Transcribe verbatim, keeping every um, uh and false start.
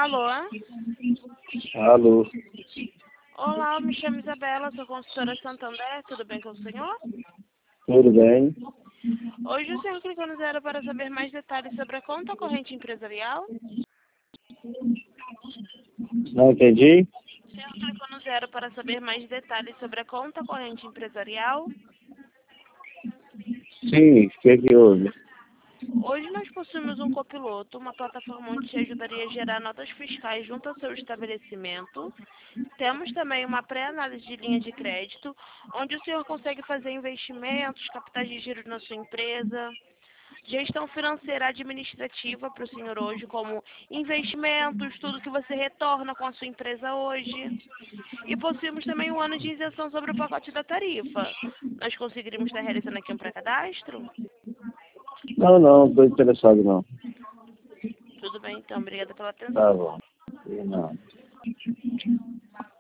Alô? Alô? Olá, eu me chamo Isabela, sou consultora Santander, tudo bem com o senhor? Tudo bem? Hoje o senhor clicou no zero para saber mais detalhes sobre a conta corrente empresarial? Não entendi? O senhor clicou no zero para saber mais detalhes sobre a conta corrente empresarial? Sim, o que que houve? Hoje nós possuímos um copiloto, uma plataforma onde te ajudaria a gerar notas fiscais junto ao seu estabelecimento. Temos também uma pré-análise de linha de crédito, onde o senhor consegue fazer investimentos, capitais de giro na sua empresa, gestão financeira administrativa para o senhor hoje, como investimentos, tudo que você retorna com a sua empresa hoje. E possuímos também um ano de isenção sobre o pacote da tarifa. Nós conseguiríamos estar realizando aqui um pré-cadastro? Não, não, estou interessado não. Tudo bem, então. Obrigada pela Tá atenção. bom. Não.